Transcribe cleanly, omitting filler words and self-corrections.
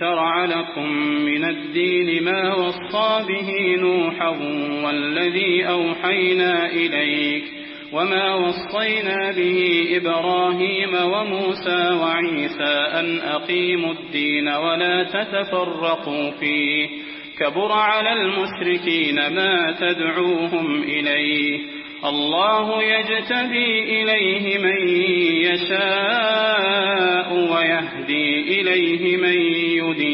شرع لكم من الدين ما وصى به نوحا والذي أوحينا إليك وما وصينا به إبراهيم وموسى وعيسى أن أقيموا الدين ولا تتفرقوا فيه كبر على المشركين ما تدعوهم إليه الله يجتبي إليه من يشاء ويهدي إليه من ينيب